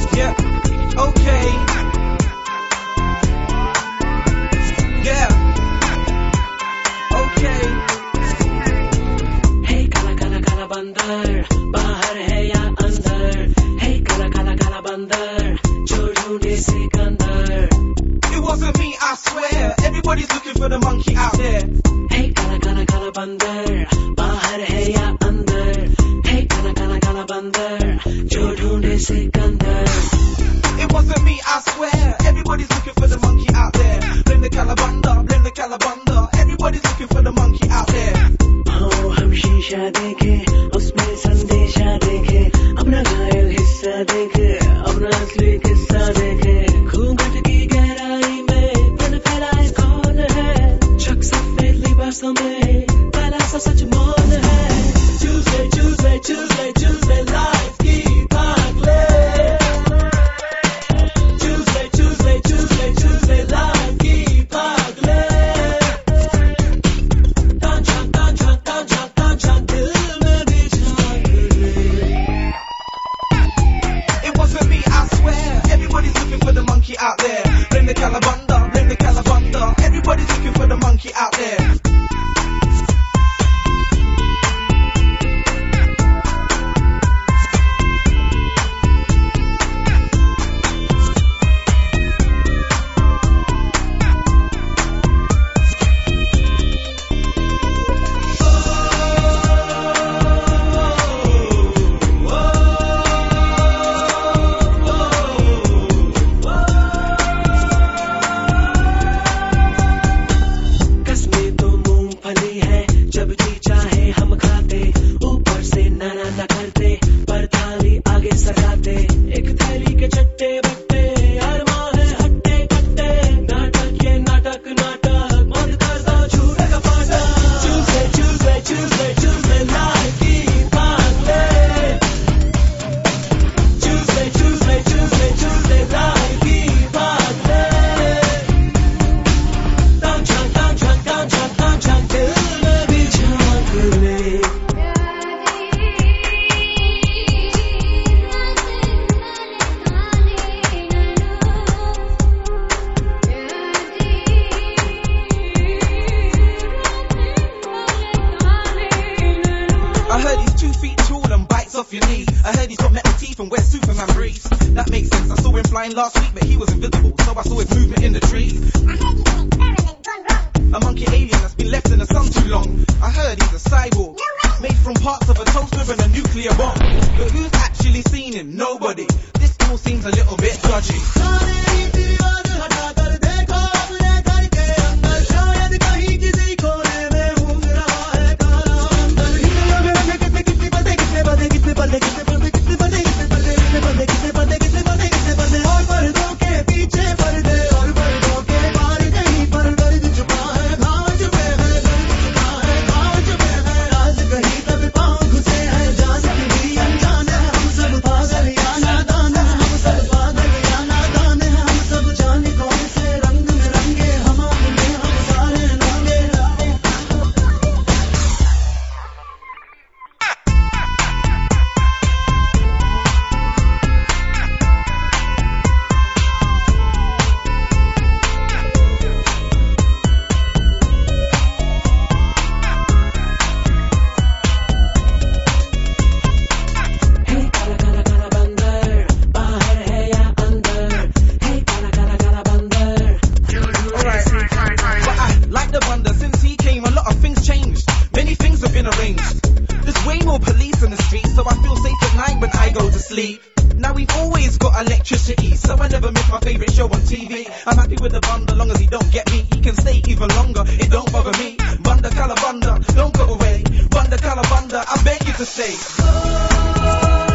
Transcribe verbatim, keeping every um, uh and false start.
Yeah, okay. Yeah, okay. Hey kala kala kala bandar, bahar hai ya andar. Hey kala kala kala bandar, jo dhoonde sikandar. It wasn't me, I swear. Everybody's looking for the monkey out there. Hey kala kala kala bandar, bahar hai ya andar. Hey kala kala kala bandar, jo dhoonde sikandar. It wasn't me, I swear. Everybody's looking for the monkey out there. Blame the calabanda, blame the calabanda. Everybody's looking for the monkey out there. आओ हम शीशा देखे, उसमें संदेशा देखे, अपना घायल हिस्सा देखे, अपना असली किस्सा देखे. घूंघट की गहराई में तन फैलाए कौन है? शक सफेद लिबासों में पहला सा सच मौन है. Tuesday, Tuesday, Tuesday, Tuesday, life की भाग ले. Tuesday, Tuesday, Tuesday, Tuesday, life की भाग ले. तान झांक, तान झांक, तान झांक, तान झांक, दिल में भी झांक ले. It wasn't me, I swear. Everybody's looking for the monkey out there. Blame the calabanda, blame the calabanda. Everybody's looking for the monkey out there. कसमें तो मूंगफली है, जब जी चाहे हम खाते. ऊपर से नाना न करते, पर थाली आगे सजाते. एक थैली के चट्टे बट्टे, अरमां है हट्टे कट्टे. नाटक ये नाटक नाटक, मौत करता झूठ का फाटक. Tuesday, Tuesday, Tuesday, Tuesday, life की भाग ले. Tuesday, Tuesday, Tuesday, Tuesday, life की भाग ले. तान झांक, तान झांक, तान झांक, तान झांक, दिल में भी झांक ले. I heard he's two feet tall and bites off your knee. I heard he's got metal teeth and wears Superman briefs. That makes sense. I saw him flying last week, but he was invisible, so I saw his movement in the trees. I heard he's an experiment gone wrong. A monkey alien that's been left in the sun too long. I heard he's a cyborg, No way. made from parts of a toaster and a nuclear bomb. But who's actually seen him? Nobody. This all seems a little bit dodgy. Hey kala kala kala bandar, bahar hai ya andar. Hey kala kala kala bandar, jo dhoonde sikandar. But I like the wonder, since he came, a lot of things changed. Many things have been arranged. There's way more police in the streets, so I feel safe at night when I go to sleep. Now we've always got electricity, so I never miss my favorite show on T V. I'm happy with the bunda, long as he don't get me. He can stay even longer, it don't bother me. Bunda calabunda, don't go away. Bunda calabunda, I beg you to stay.